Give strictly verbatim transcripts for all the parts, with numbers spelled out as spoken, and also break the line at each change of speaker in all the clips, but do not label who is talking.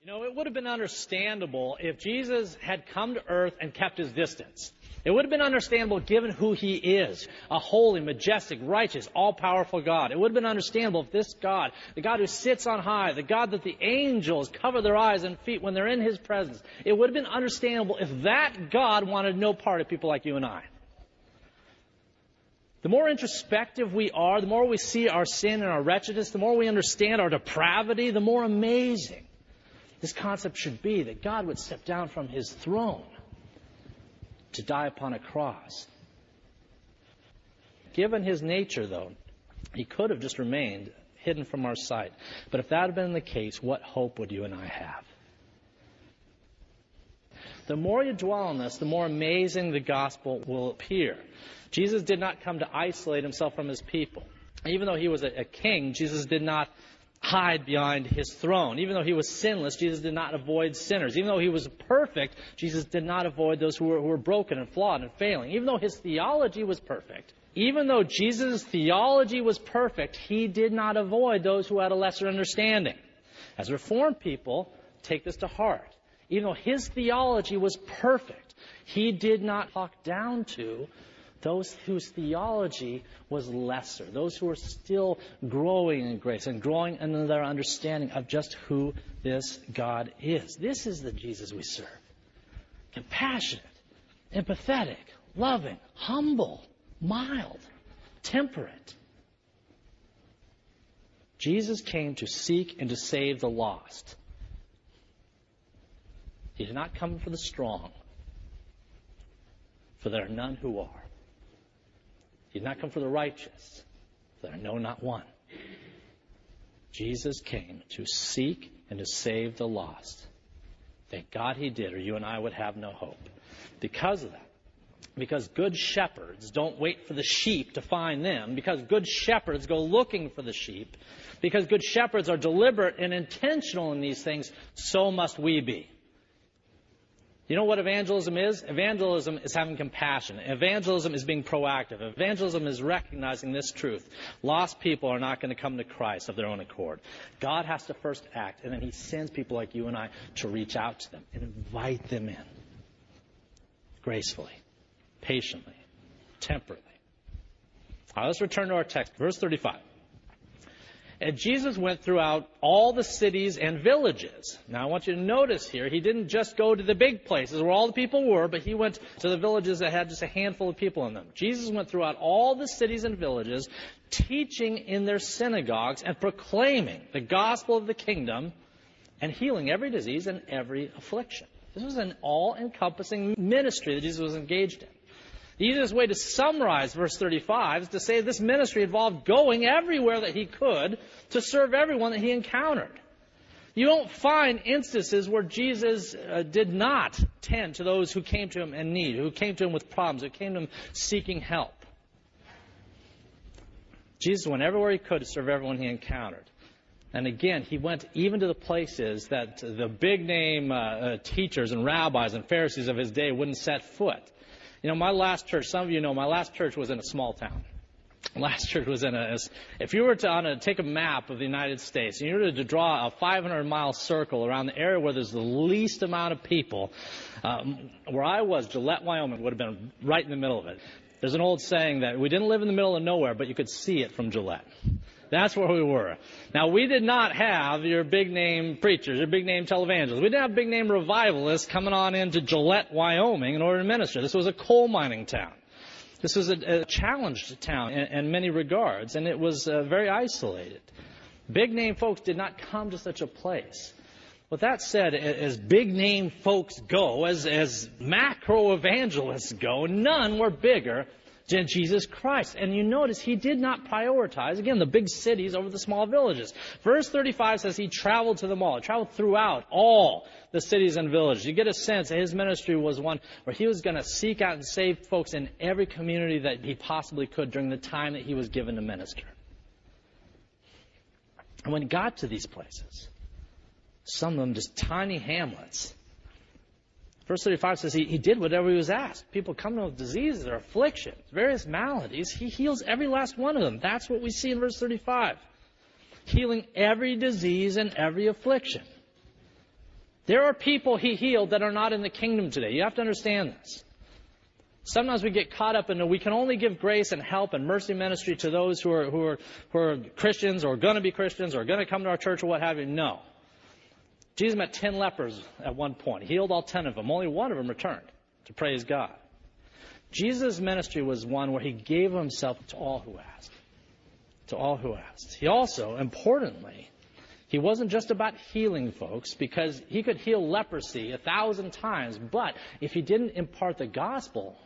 You know, it would have been understandable if Jesus had come to earth and kept his distance. It would have been understandable given who he is, a holy, majestic, righteous, all-powerful God. It would have been understandable if this God, the God who sits on high, the God that the angels cover their eyes and feet when they're in his presence, it would have been understandable if that God wanted no part of people like you and I. The more introspective we are, the more we see our sin and our wretchedness, the more we understand our depravity, the more amazing this concept should be, that God would step down from his throne to die upon a cross. Given his nature, though, he could have just remained hidden from our sight. But if that had been the case, what hope would you and I have? The more you dwell on this, the more amazing the gospel will appear. Jesus did not come to isolate himself from his people. Even though he was a, a king, Jesus did not hide behind his throne. Even though he was sinless, Jesus did not avoid sinners. Even though he was perfect, Jesus did not avoid those who were, who were broken and flawed and failing. Even though his theology was perfect, even though Jesus' theology was perfect, he did not avoid those who had a lesser understanding. As Reformed people, take this to heart. Even though his theology was perfect, he did not talk down to those whose theology was lesser, those who were still growing in grace and growing in their understanding of just who this God is. This is the Jesus we serve. Compassionate, empathetic, loving, humble, mild, temperate. Jesus came to seek and to save the lost. He did not come for the strong, for there are none who are. He did not come for the righteous, for there are no, not one. Jesus came to seek and to save the lost. Thank God he did, or you and I would have no hope. Because of that, because good shepherds don't wait for the sheep to find them, because good shepherds go looking for the sheep, because good shepherds are deliberate and intentional in these things, so must we be. You know what evangelism is? Evangelism is having compassion. Evangelism is being proactive. Evangelism is recognizing this truth. Lost people are not going to come to Christ of their own accord. God has to first act, and then he sends people like you and I to reach out to them and invite them in. Gracefully, patiently, temperately. All right, let's return to our text. Verse thirty-five. And Jesus went throughout all the cities and villages. Now, I want you to notice here, he didn't just go to the big places where all the people were, but he went to the villages that had just a handful of people in them. Jesus went throughout all the cities and villages, teaching in their synagogues and proclaiming the gospel of the kingdom and healing every disease and every affliction. This was an all-encompassing ministry that Jesus was engaged in. The easiest way to summarize verse thirty-five is to say this ministry involved going everywhere that he could to serve everyone that he encountered. You don't find instances where Jesus uh, did not tend to those who came to him in need, who came to him with problems, who came to him seeking help. Jesus went everywhere he could to serve everyone he encountered. And again, he went even to the places that the big-name uh, uh, teachers and rabbis and Pharisees of his day wouldn't set foot. You know, my last church, some of you know, my last church was in a small town. Last church was in a, if you were to on a, take a map of the United States, and you were to draw a five hundred mile circle around the area where there's the least amount of people, um, where I was, Gillette, Wyoming, would have been right in the middle of it. There's an old saying that we didn't live in the middle of nowhere, but you could see it from Gillette. That's where we were. Now, we did not have your big-name preachers, your big-name televangelists. We didn't have big-name revivalists coming on into Gillette, Wyoming in order to minister. This was a coal mining town. This was a, a challenged town in, in many regards, and it was uh, very isolated. Big-name folks did not come to such a place. With that said, as big-name folks go, as, as macro-evangelists go, none were bigger than Jesus Christ. And you notice he did not prioritize, again, the big cities over the small villages. Verse thirty-five says he traveled to them all. He traveled throughout all the cities and villages. You get a sense that his ministry was one where he was going to seek out and save folks in every community that he possibly could during the time that he was given to minister. And when he got to these places, some of them just tiny hamlets, Verse thirty-five says he, he did whatever he was asked. People come to him with diseases or afflictions, various maladies. He heals every last one of them. That's what we see in verse thirty-five. Healing every disease and every affliction. There are people he healed that are not in the kingdom today. You have to understand this. Sometimes we get caught up in the, we can only give grace and help and mercy ministry to those who are, who are, who are Christians or going to be Christians or going to come to our church or what have you. No. Jesus met ten lepers at one point. He healed all ten of them. Only one of them returned to praise God. Jesus' ministry was one where he gave himself to all who asked. To all who asked. He also, importantly, he wasn't just about healing folks, because he could heal leprosy a thousand times, but if he didn't impart the gospel,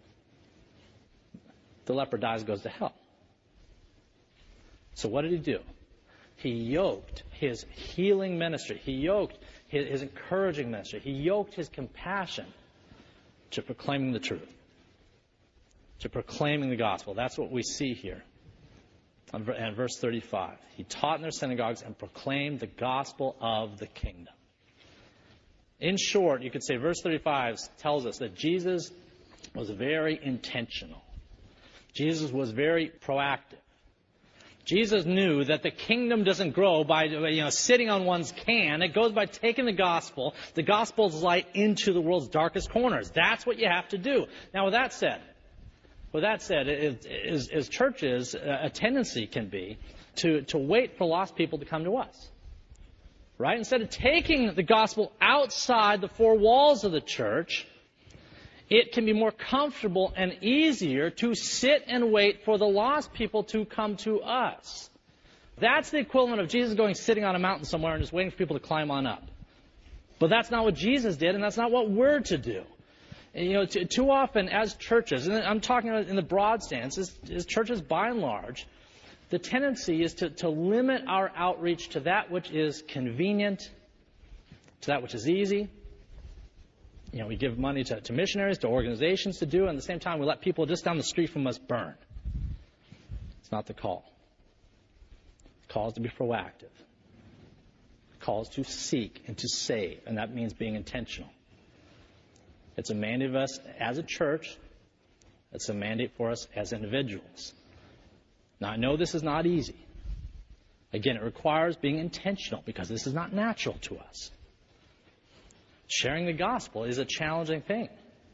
the leper dies and goes to hell. So what did he do? He yoked his healing ministry. He yoked his, his encouraging ministry. He yoked his compassion to proclaiming the truth, to proclaiming the gospel. That's what we see here. And verse thirty-five, he taught in their synagogues and proclaimed the gospel of the kingdom. In short, you could say verse thirty-five tells us that Jesus was very intentional. Jesus was very proactive. Jesus knew that the kingdom doesn't grow by you know sitting on one's can. It goes by taking the gospel, the gospel's light, into the world's darkest corners. That's what you have to do. Now, with that said, With that said, as, as churches, a tendency can be to, to wait for lost people to come to us. Right? Instead of taking the gospel outside the four walls of the church, it can be more comfortable and easier to sit and wait for the lost people to come to us. That's the equivalent of Jesus going sitting on a mountain somewhere and just waiting for people to climb on up. But that's not what Jesus did, and that's not what we're to do. And, you know, too, too often as churches, and I'm talking about in the broad stance, as, as churches by and large, the tendency is to, to limit our outreach to that which is convenient, to that which is easy. You know, we give money to, to missionaries, to organizations to do, and at the same time we let people just down the street from us burn. It's not the call. The call is to be proactive. The call is to seek and to save, and that means being intentional. It's a mandate of us as a church. It's a mandate for us as individuals. Now, I know this is not easy. Again, it requires being intentional because this is not natural to us. Sharing the gospel is a challenging thing.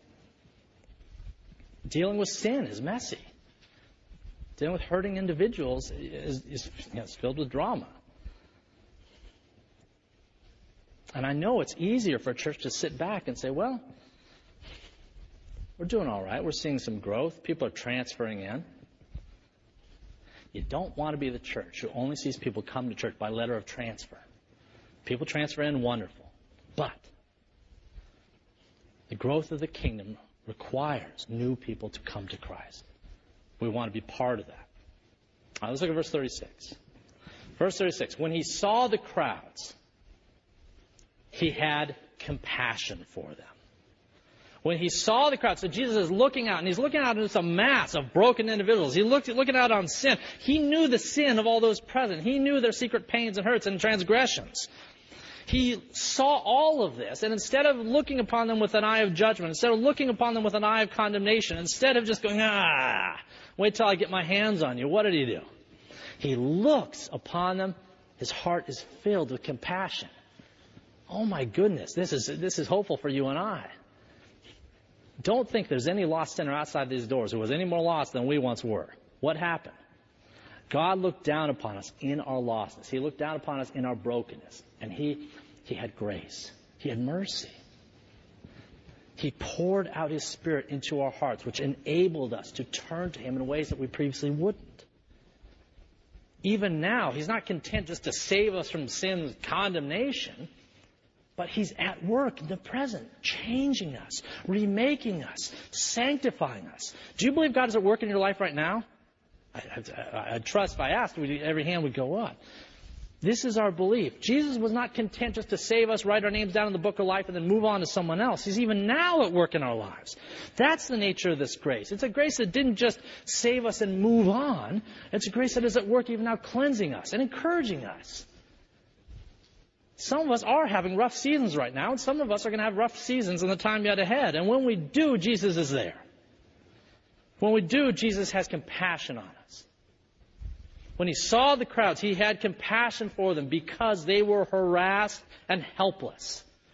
Dealing with sin is messy. Dealing with hurting individuals is, is you know, it's filled with drama. And I know it's easier for a church to sit back and say, well, we're doing all right. We're seeing some growth. People are transferring in. You don't want to be the church who only sees people come to church by letter of transfer. People transfer in, wonderful. But the growth of the kingdom requires new people to come to Christ. We want to be part of that. All right, let's look at verse thirty-six. Verse thirty-six, when he saw the crowds, he had compassion for them. When he saw the crowd, so Jesus is looking out, and he's looking out at just a mass of broken individuals. He looked looking out on sin. He knew the sin of all those present. He knew their secret pains and hurts and transgressions. He saw all of this, and instead of looking upon them with an eye of judgment, instead of looking upon them with an eye of condemnation, instead of just going, ah, wait till I get my hands on you, what did he do? He looks upon them. His heart is filled with compassion. Oh my goodness, this is this is hopeful for you and I. Don't think there's any lost sinner outside these doors who was any more lost than we once were. What happened? God looked down upon us in our lostness. He looked down upon us in our brokenness. And he, he had grace. He had mercy. He poured out His Spirit into our hearts, which enabled us to turn to Him in ways that we previously wouldn't. Even now, He's not content just to save us from sin's condemnation, but He's at work in the present, changing us, remaking us, sanctifying us. Do you believe God is at work in your life right now? I, I, I trust if I asked, every hand would go up. This is our belief. Jesus was not content just to save us, write our names down in the book of life, and then move on to someone else. He's even now at work in our lives. That's the nature of this grace. It's a grace that didn't just save us and move on. It's a grace that is at work even now cleansing us and encouraging us. Some of us are having rough seasons right now, and some of us are going to have rough seasons in the time yet ahead. And when we do, Jesus is there. When we do, Jesus has compassion on us. When He saw the crowds, He had compassion for them because they were harassed and helpless.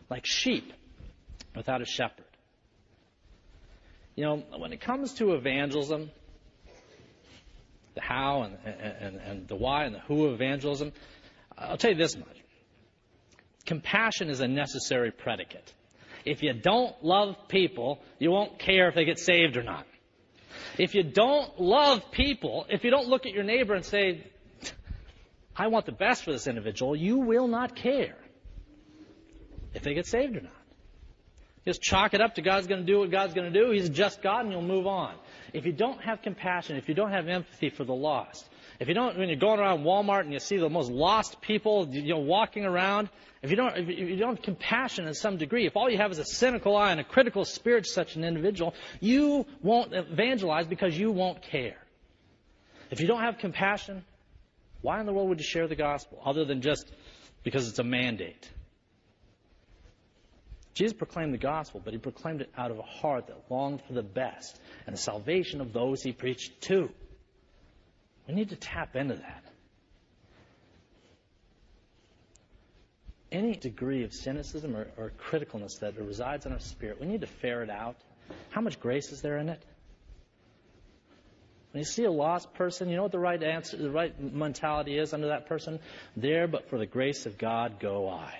like sheep without a shepherd. You know, when it comes to evangelism, the how and, and, and the why and the who of evangelism, I'll tell you this much. Compassion is a necessary predicate. If you don't love people, you won't care if they get saved or not. If you don't love people, if you don't look at your neighbor and say, I want the best for this individual, you will not care if they get saved or not. Just chalk it up to God's going to do what God's going to do. He's a just God, and you'll move on. If you don't have compassion, if you don't have empathy for the lost, if you don't, when you're going around Walmart and you see the most lost people, you know, walking around, if you don't, if you don't have compassion in some degree, if all you have is a cynical eye and a critical spirit to such an individual, you won't evangelize because you won't care. If you don't have compassion, why in the world would you share the gospel other than just because it's a mandate? Jesus proclaimed the gospel, but he proclaimed it out of a heart that longed for the best and the salvation of those he preached to. We need to tap into that. Any degree of cynicism or, or criticalness that resides in our spirit, we need to ferret out. How much grace is there in it? When you see a lost person, you know what the right answer, the right mentality is under that person? There, but for the grace of God, go I.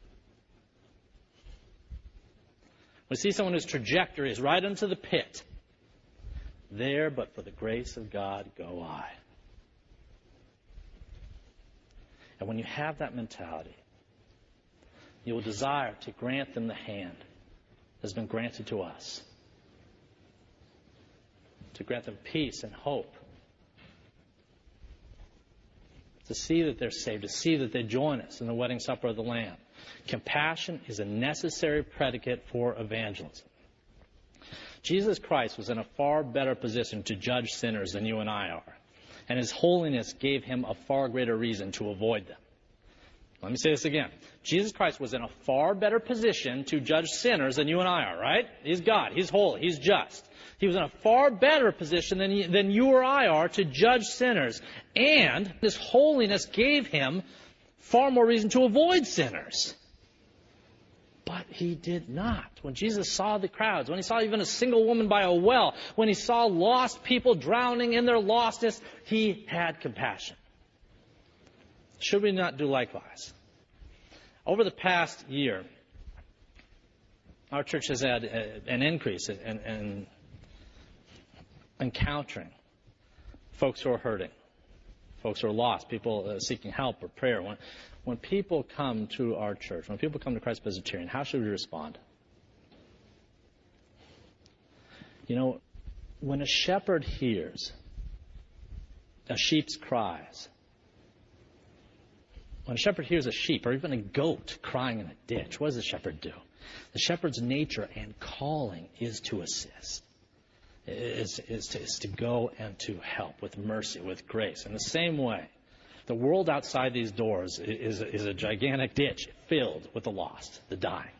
We see someone whose trajectory is right into the pit. There, but for the grace of God, go I. And when you have that mentality, you will desire to grant them the hand that has been granted to us. To grant them peace and hope. To see that they're saved. To see that they join us in the wedding supper of the Lamb. Compassion is a necessary predicate for evangelism. Jesus Christ was in a far better position to judge sinners than you and I are. And his holiness gave him a far greater reason to avoid them. Let me say this again. Jesus Christ was in a far better position to judge sinners than you and I are, right? He's God. He's holy. He's just. He was in a far better position than, he, than you or I are to judge sinners. And his holiness gave him far more reason to avoid sinners. But he did not. When Jesus saw the crowds, when he saw even a single woman by a well, when he saw lost people drowning in their lostness, he had compassion. Should we not do likewise? Over the past year, our church has had an increase in, in encountering folks who are hurting, folks who are lost, people uh, seeking help or prayer. When, when people come to our church, when people come to Christ Presbyterian, how should we respond? You know, when a shepherd hears a sheep's cries, when a shepherd hears a sheep or even a goat crying in a ditch, what does the shepherd do? The shepherd's nature and calling is to assist, is, is, to, is to go and to help with mercy, with grace. In the same way, the world outside these doors is, is a gigantic ditch filled with the lost, the dying.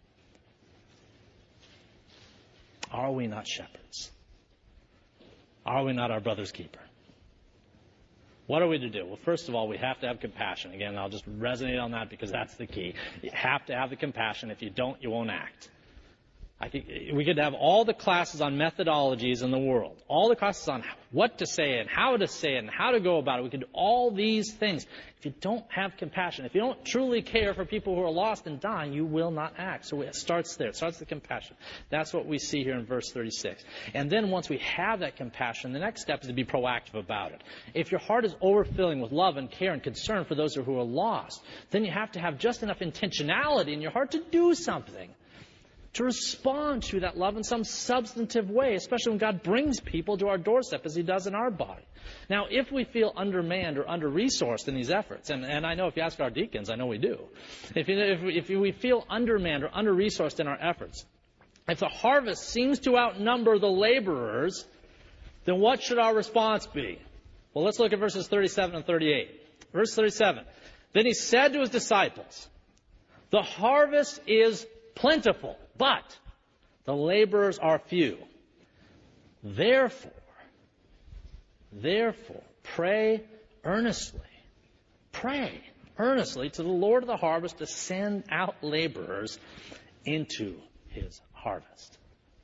Are we not shepherds? Are we not our brother's keeper? What are we to do? Well, first of all, we have to have compassion. Again, I'll just resonate on that because that's the key. You have to have the compassion. If you don't, you won't act. I think we could have all the classes on methodologies in the world, all the classes on what to say and how to say it and how to go about it. We could do all these things. If you don't have compassion, if you don't truly care for people who are lost and dying, you will not act. So it starts there. It starts with compassion. That's what we see here in verse thirty-six. And then once we have that compassion, the next step is to be proactive about it. If your heart is overfilling with love and care and concern for those who are lost, then you have to have just enough intentionality in your heart to do something, to respond to that love in some substantive way, especially when God brings people to our doorstep as he does in our body. Now, if we feel undermanned or under-resourced in these efforts, and, and I know if you ask our deacons, I know we do. If, you, if, we, if we feel undermanned or under-resourced in our efforts, if the harvest seems to outnumber the laborers, then what should our response be? Well, let's look at verses thirty-seven and thirty-eight. Verse thirty-seven. Then he said to his disciples, the harvest is plentiful, but the laborers are few. Therefore, therefore, pray earnestly. Pray. earnestly to the Lord of the harvest to send out laborers into his harvest.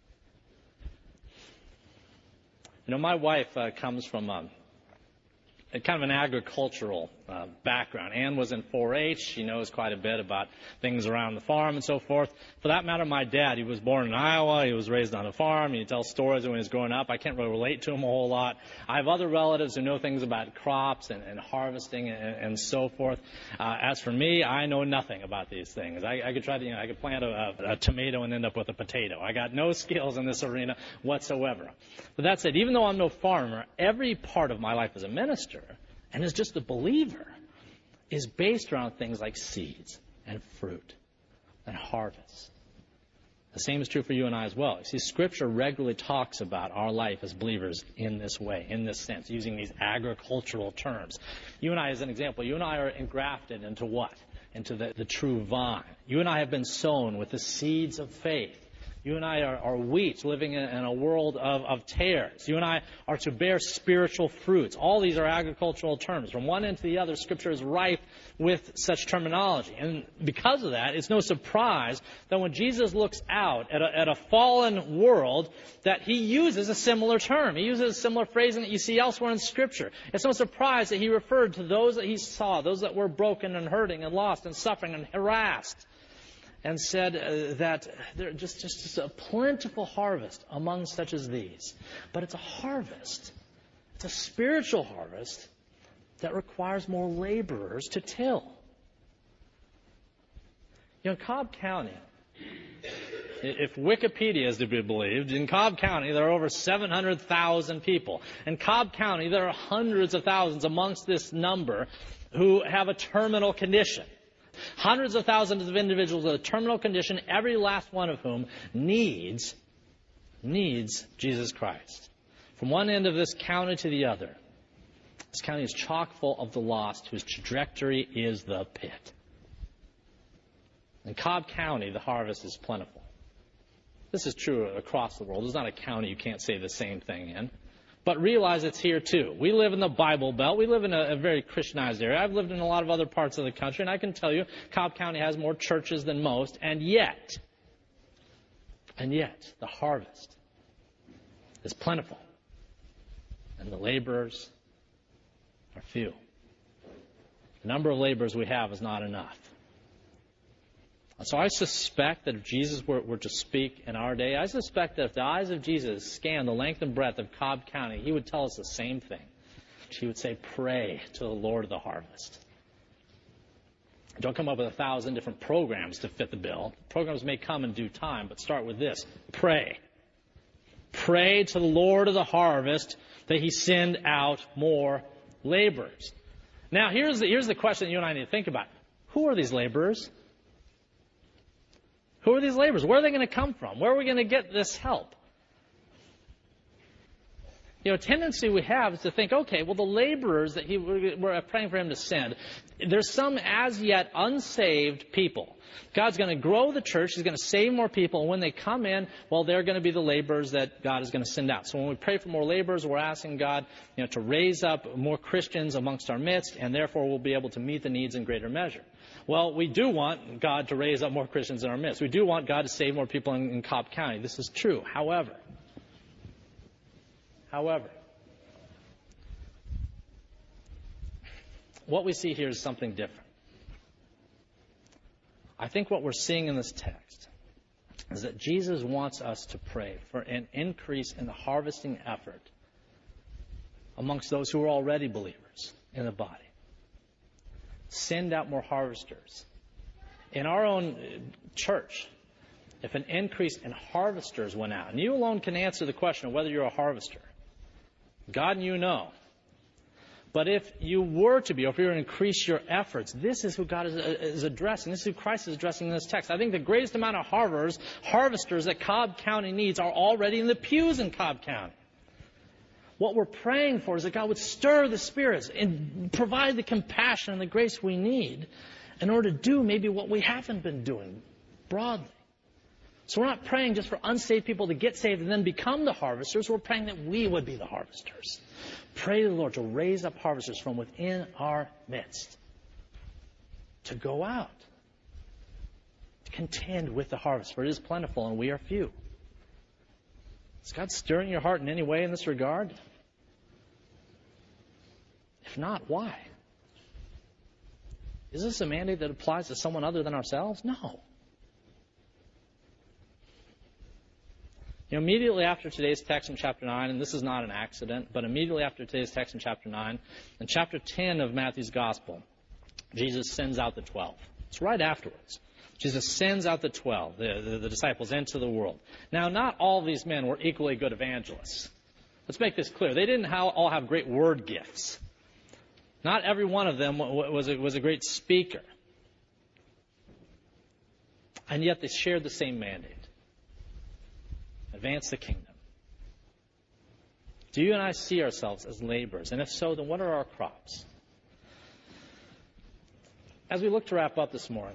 You know, my wife uh, comes from um, a kind of an agricultural uh, background. Ann was in four H. She knows quite a bit about things around the farm and so forth. For that matter, my dad, he was born in Iowa. He was raised on a farm. He tells stories when he was growing up. I can't really relate to him a whole lot. I have other relatives who know things about crops and, and harvesting and, and so forth. Uh, as for me, I know nothing about these things. I, I could try to, you know, I could plant a, a, a tomato and end up with a potato. I got no skills in this arena whatsoever. But that said, even though I'm no farmer, every part of my life as a minister and as just a believer is based around things like seeds and fruit and harvest. The same is true for you and I as well. You see, Scripture regularly talks about our life as believers in this way, in this sense, using these agricultural terms. You and I, as an example, you and I are engrafted into what? Into the, the true vine. You and I have been sown with the seeds of faith. You and I are, are wheat living in, in a world of, of tares. You and I are to bear spiritual fruits. All these are agricultural terms. From one end to the other, Scripture is rife with such terminology. And because of that, it's no surprise that when Jesus looks out at a, at a fallen world, that he uses a similar term. He uses a similar phrasing that you see elsewhere in Scripture. It's no surprise that he referred to those that he saw, those that were broken and hurting and lost and suffering and harassed, and said uh, that there's just, just, just a plentiful harvest among such as these. But it's a harvest. It's a spiritual harvest that requires more laborers to till. You know, in Cobb County, if Wikipedia is to be believed, in Cobb County there are over seven hundred thousand people. In Cobb County there are hundreds of thousands amongst this number who have a terminal condition. Hundreds of thousands of individuals with a terminal condition, every last one of whom needs, needs Jesus Christ. From one end of this county to the other, this county is chock full of the lost whose trajectory is the pit. In Cobb County, the harvest is plentiful. This is true across the world. There's not a county you can't say the same thing in. But realize it's here too. We live in the Bible Belt. We live in a, a very Christianized area. I've lived in a lot of other parts of the country, and I can tell you Cobb County has more churches than most, and yet, and yet, the harvest is plentiful, and the laborers are few. The number of laborers we have is not enough. So I suspect that if Jesus were, were to speak in our day, I suspect that if the eyes of Jesus scanned the length and breadth of Cobb County, he would tell us the same thing. He would say, pray to the Lord of the harvest. Don't come up with a thousand different programs to fit the bill. Programs may come in due time, but start with this. Pray. Pray to the Lord of the harvest that he send out more laborers. Now, here's the, here's the question that you and I need to think about. Who are these laborers? Who are these laborers? Where are they going to come from? Where are we going to get this help? You know, a tendency we have is to think, okay, well, the laborers that he, we're praying for him to send, there's some as yet unsaved people. God's going to grow the church. He's going to save more people. And when they come in, well, they're going to be the laborers that God is going to send out. So when we pray for more laborers, we're asking God, you know, to raise up more Christians amongst our midst, and therefore we'll be able to meet the needs in greater measure. Well, we do want God to raise up more Christians in our midst. We do want God to save more people in, in Cobb County. This is true. However, however, what we see here is something different. I think what we're seeing in this text is that Jesus wants us to pray for an increase in the harvesting effort amongst those who are already believers in the body. Send out more harvesters. In our own church, if an increase in harvesters went out, and you alone can answer the question of whether you're a harvester, God and you know. But if you were to be, or if you were to increase your efforts, this is who God is, is addressing. This is who Christ is addressing in this text. I think the greatest amount of harvesters, harvesters that Cobb County needs are already in the pews in Cobb County. What we're praying for is that God would stir the spirits and provide the compassion and the grace we need in order to do maybe what we haven't been doing broadly. So we're not praying just for unsaved people to get saved and then become the harvesters. We're praying that we would be the harvesters. Pray to the Lord to raise up harvesters from within our midst. to go out, to contend with the harvest, for it is plentiful and we are few. Is God stirring your heart in any way in this regard? If not, why? Is this a mandate that applies to someone other than ourselves? No. You know, immediately after today's text in chapter nine, and this is not an accident, but immediately after today's text in chapter nine, in chapter ten of Matthew's Gospel, Jesus sends out the twelve. It's right afterwards. Jesus sends out the twelve, the, the, the disciples, into the world. Now, not all these men were equally good evangelists. Let's make this clear. They didn't all have great word gifts. Not every one of them was a, was a great speaker. And yet they shared the same mandate. Advance the kingdom. Do you and I see ourselves as laborers? And if so, then what are our crops? As we look to wrap up this morning,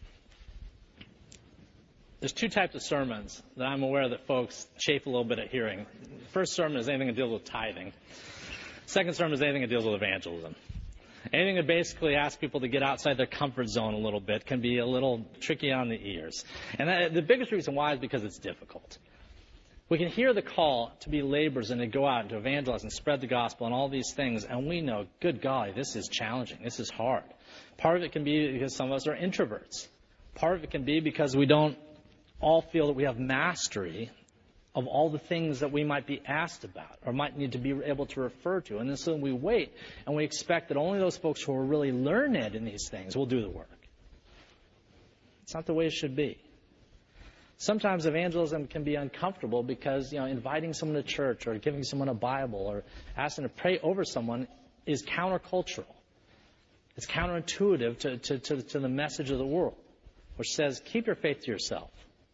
there's two types of sermons that I'm aware that folks chafe a little bit at hearing. The first sermon is anything that deals with tithing. Second sermon is anything that deals with evangelism. Anything that basically asks people to get outside their comfort zone a little bit can be a little tricky on the ears. And that, the biggest reason why is because it's difficult. We can hear the call to be laborers and to go out and to evangelize and spread the gospel and all these things, and we know, good golly, this is challenging. This is hard. Part of it can be because some of us are introverts. Part of it can be because we don't all feel that we have mastery of all the things that we might be asked about or might need to be able to refer to. And then so we wait and we expect that only those folks who are really learned in these things will do the work. It's not the way it should be. Sometimes evangelism can be uncomfortable because, you know, inviting someone to church or giving someone a Bible or asking to pray over someone is countercultural. It's counterintuitive to, to, to, to the message of the world, which says, keep your faith to yourself.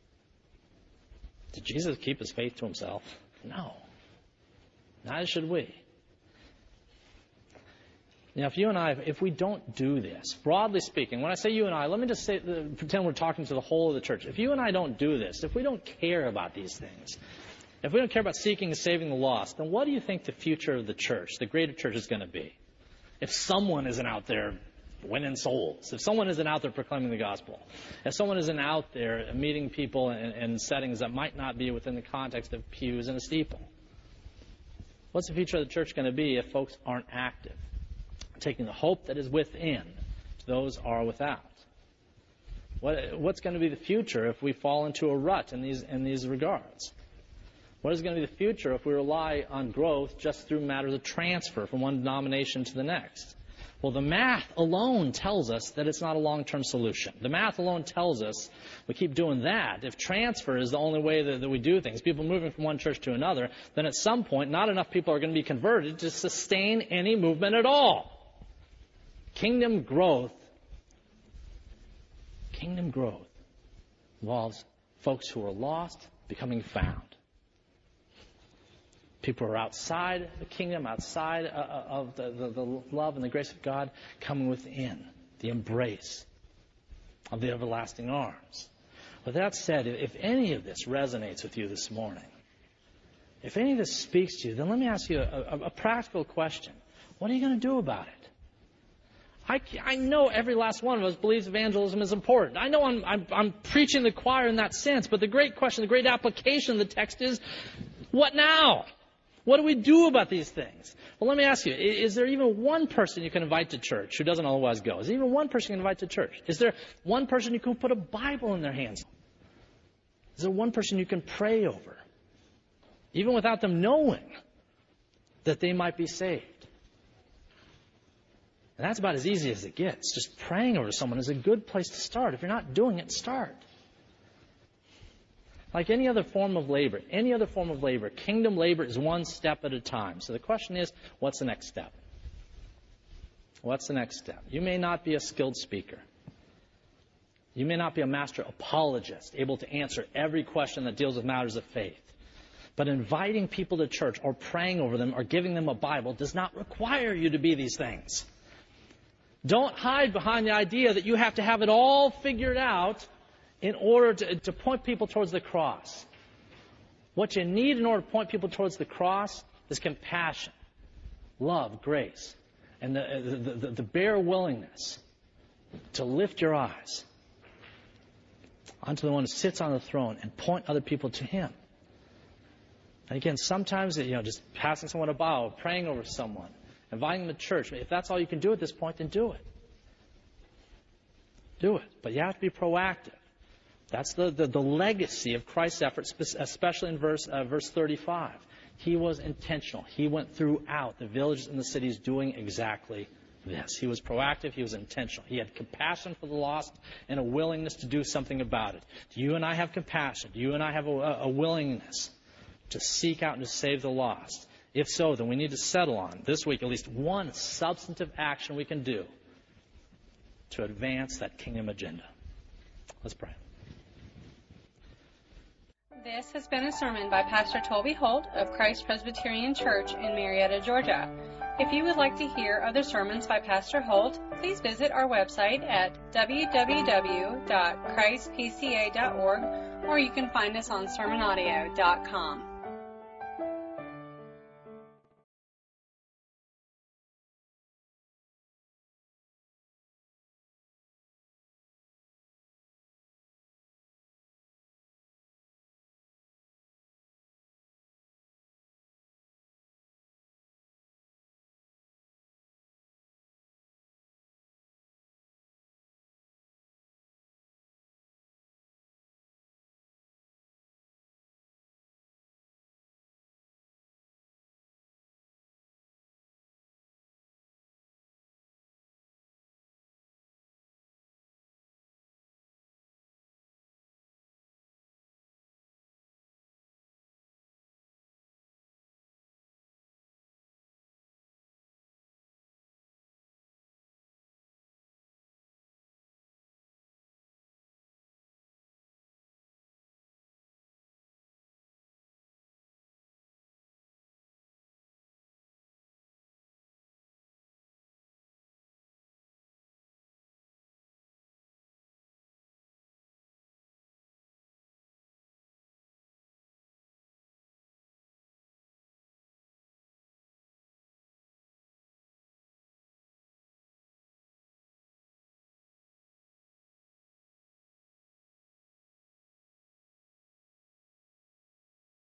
Did Jesus keep his faith to himself? No. Neither should we. Now, if you and I, if we don't do this, broadly speaking, when I say you and I, let me just say, pretend we're talking to the whole of the church. If you and I don't do this, if we don't care about these things, if we don't care about seeking and saving the lost, then what do you think the future of the church, the greater church, is going to be? If someone isn't out there winning souls, if someone isn't out there proclaiming the gospel, if someone isn't out there meeting people in, in settings that might not be within the context of pews and a steeple, what's the future of the church going to be if folks aren't active, taking the hope that is within to those who are without? What, what's going to be the future if we fall into a rut in these in these regards? What is going to be the future if we rely on growth just through matters of transfer from one denomination to the next? Well, the math alone tells us that it's not a long-term solution. The math alone tells us we keep doing that. If transfer is the only way that, that we do things, people moving from one church to another, then at some point not enough people are going to be converted to sustain any movement at all. Kingdom growth, kingdom growth involves folks who are lost becoming found. People who are outside the kingdom, outside of the, the, the love and the grace of God, coming within the embrace of the everlasting arms. With that said, if any of this resonates with you this morning, if any of this speaks to you, then let me ask you a, a, a practical question. What are you going to do about it? I, I know every last one of us believes evangelism is important. I know I'm, I'm, I'm preaching the choir in that sense, but the great question, the great application of the text is, what now? What do we do about these things? Well, let me ask you, is there even one person you can invite to church who doesn't otherwise go? Is there even one person you can invite to church? Is there one person you can put a Bible in their hands? Is there one person you can pray over, even without them knowing that they might be saved? And that's about as easy as it gets. Just praying over someone is a good place to start. If you're not doing it, start. Like any other form of labor, any other form of labor, kingdom labor is one step at a time. So the question is, what's the next step? What's the next step? You may not be a skilled speaker. You may not be a master apologist, able to answer every question that deals with matters of faith. But inviting people to church or praying over them or giving them a Bible does not require you to be these things. Don't hide behind the idea that you have to have it all figured out in order to, to point people towards the cross. What you need in order to point people towards the cross is compassion, love, grace, and the, the, the, the bare willingness to lift your eyes onto the one who sits on the throne and point other people to him. And again, sometimes, you know, just passing someone a Bible, praying over someone, inviting them to church. If that's all you can do at this point, then do it. Do it. But you have to be proactive. That's the, the, the legacy of Christ's effort, especially in verse, uh, verse thirty-five. He was intentional. He went throughout the villages and the cities doing exactly this. He was proactive. He was intentional. He had compassion for the lost and a willingness to do something about it. Do you and I have compassion? Do you and I have a, a willingness to seek out and to save the lost? If so, then we need to settle on, this week, at least one substantive action we can do to advance that kingdom agenda. Let's pray.
This has been a sermon by Pastor Toby Holt of Christ Presbyterian Church in Marietta, Georgia. If you would like to hear other sermons by Pastor Holt, please visit our website at w w w dot christ p c a dot org, or you can find us on sermon audio dot com.